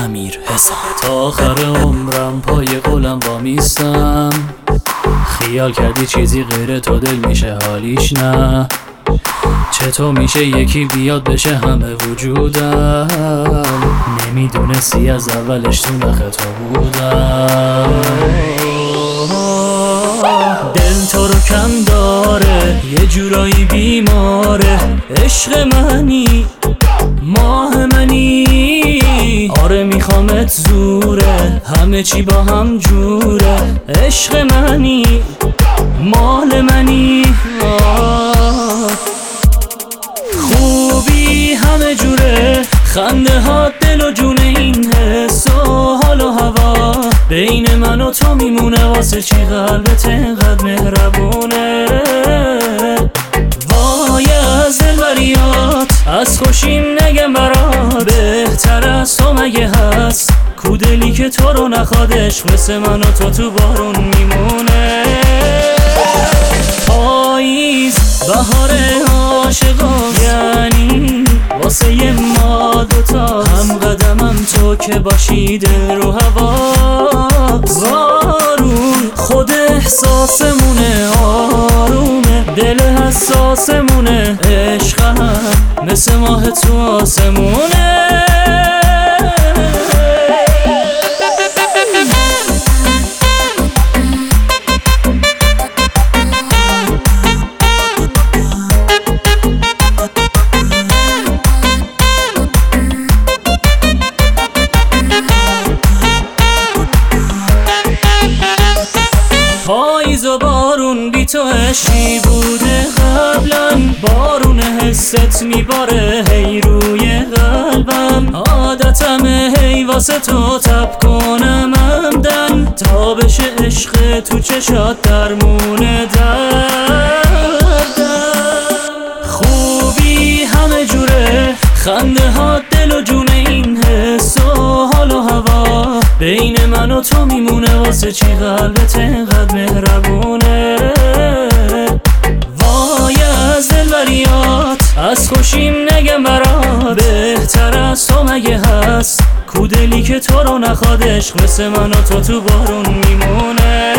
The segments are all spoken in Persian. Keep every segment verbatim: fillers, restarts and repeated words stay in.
امیر حسام. تا آخر عمرم پای قولم وامیستم، خیال کردی چیزی غیر تو دل میشه حالیش نه؟ چطور میشه یکی بیاد بشه همه وجودم؟ نمیدونستی از اولش تو نخ تو بودم. دل تو رو کم داره، یه جورایی بیماره، عشق منی، ماه منی، آره میخوامت زوره، همه چی با هم جوره، عشق منی، مال منی، آه. خوبی همه جوره، خنده ها دل و جون، این حس و حال و هوا بین من و تو میمونه، واسه چی قلبت اینقدر مهربونه؟ وای از دلبریات، از خوشیم نگم برات، بهتر از تو مگه هست کودلی که تو رو نخوادش، مثل من و تو تو بارون میمونه. پاییز بهار عاشقا، یعنی واسه ی ما دوتا، هم قدمم تو که باشی دل رو هوا. بارون خود احساسمونه، آرومه دل حساسمونه، عشقم مثل ماه تو آسمونه. پاییز و بارون بی تو عشقی بوده قبلا، بارون حست میباره هی روی قلبم، عادتمه هی واسه تو تب کنم عمدن، تا بشه عشق تو چشات درمونه دردم. خوبی همه جوره، خنده ها دل و جون، این حس و حال و هوا بین من و تو میمونه، واسه چی قلبت اینقدر مهربونه؟ وای از دلبریات، از خوشیم نگم برات، بهتر از تو مگه هست کودلی که تو رو نخوادش، مثل من و تو تو بارون میمونه.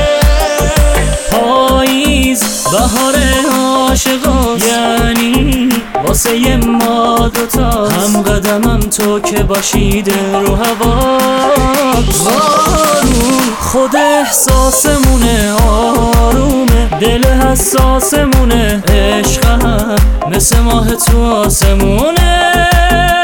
پاییز بهار عاشقا، یعنی واسه ی ما دوتا، هم قدمم تو که باشی دل رو هوا. بارون خود احساسمونه، آرومه دل حساسمونه، عشقم مثل ماه تو آسمونه.